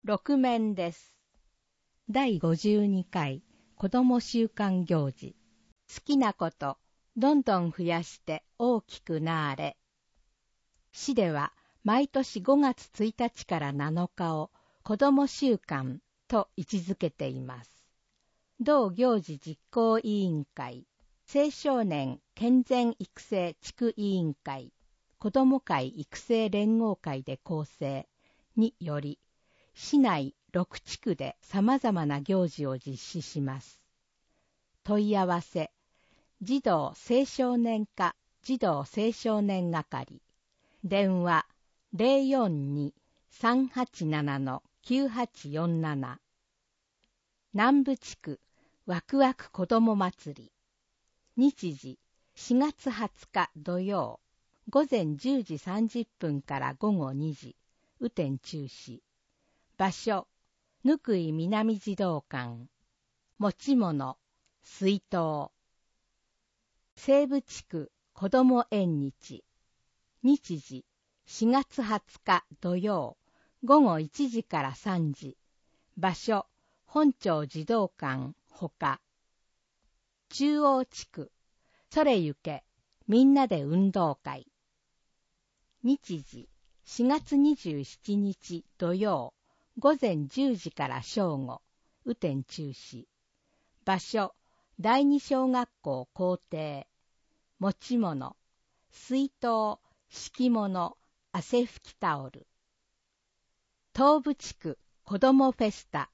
6面です。第52回子ども週間行事。好きなこと、どんどん増やして大きくなーれ。市では毎年5月1日から7日を子ども週間と位置づけています。同行事実行委員会、青少年健全育成地区委員会、子ども会育成連合会で構成により、市内6地区で様々な行事を実施します。問い合わせ、児童青少年課児童青少年係、電話 042-387-9847、南部地区ワクワク子ども祭り、日時4月20日土曜、午前10時30分から午後2時、雨天中止。場所、ぬくい南児童館。持ち物、水筒。西部地区子ども縁日。日時、4月20日土曜、午後1時から3時。場所、本町児童館ほか。中央地区、それゆけ、みんなで運動会。日時、4月27日土曜、午前10時から正午、雨天中止。場所、第二小学校校庭。持ち物、水筒、敷物、汗拭きタオル。東部地区子どもフェスタ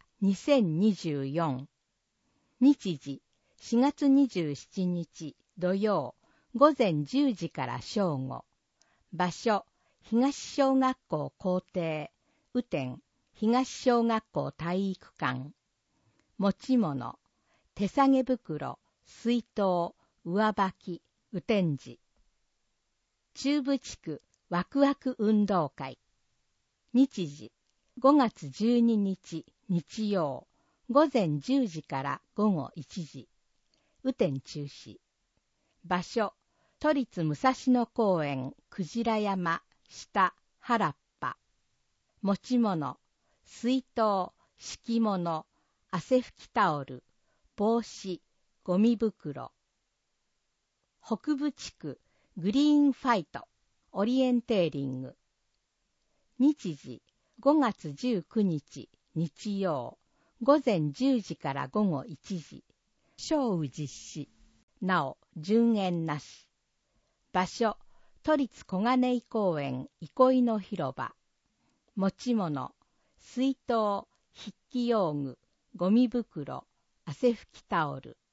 2024。日時、4月27日土曜、午前10時から正午。場所、東小学校校庭。雨天、東小学校体育館。持ち物、手提げ袋、水筒、上履き、雨天時。中部地区ワクワク運動会。日時、5月12日日曜、午前10時から午後1時。雨天中止。場所、都立武蔵野公園くじら山下原っぱ。持ち物、水筒、敷物、汗拭きタオル、帽子、ゴミ袋。北部地区グリーンファイト、オリエンテーリング。日時、5月19日日曜、午前10時から午後1時。ショー実施。なお、順延なし。場所、都立小金井公園憩いの広場。持ち物、水筒、筆記用具、ゴミ袋、汗拭きタオル。